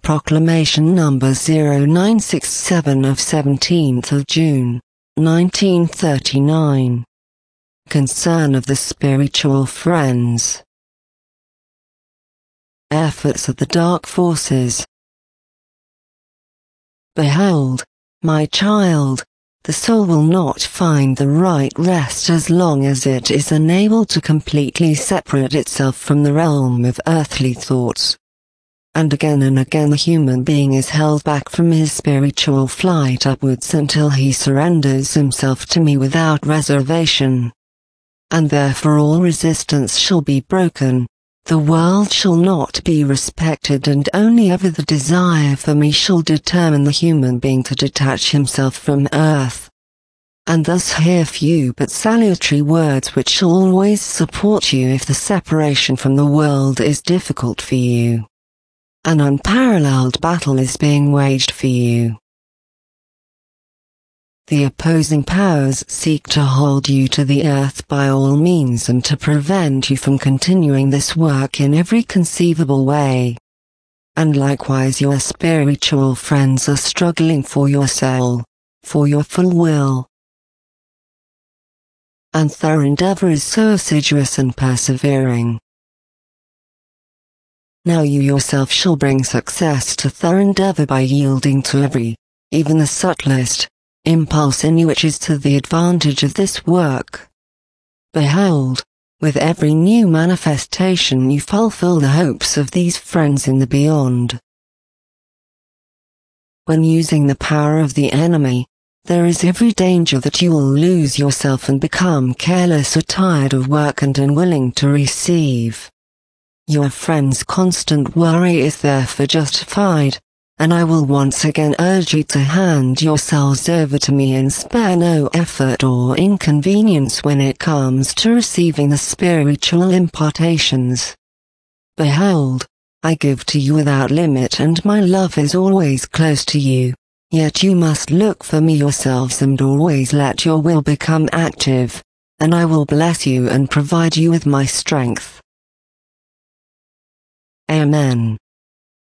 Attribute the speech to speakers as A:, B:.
A: Proclamation number 0967 of 17th of June, 1939. Concern of the spiritual friends. Efforts of the dark forces. Behold, my child, the soul will not find the right rest as long as it is unable to completely separate itself from the realm of earthly thoughts. And again the human being is held back from his spiritual flight upwards until he surrenders himself to me without reservation. And therefore all resistance shall be broken, the world shall not be respected, and only ever the desire for me shall determine the human being to detach himself from earth. And thus hear few but salutary words which shall always support you if the separation from the world is difficult for you. An unparalleled battle is being waged for you. The opposing powers seek to hold you to the earth by all means and to prevent you from continuing this work in every conceivable way. And likewise your spiritual friends are struggling for your soul, for your full will. And their endeavor is so assiduous and persevering. Now you yourself shall bring success to their endeavor by yielding to every, even the subtlest, impulse in you which is to the advantage of this work. Behold, with every new manifestation you fulfill the hopes of these friends in the beyond. When using the power of the enemy, there is every danger that you will lose yourself and become careless or tired of work and unwilling to receive. Your friend's constant worry is therefore justified, and I will once again urge you to hand yourselves over to me and spare no effort or inconvenience when it comes to receiving the spiritual impartations. Behold, I give to you without limit, and my love is always close to you, yet you must look for me yourselves and always let your will become active, and I will bless you and provide you with my strength. Amen.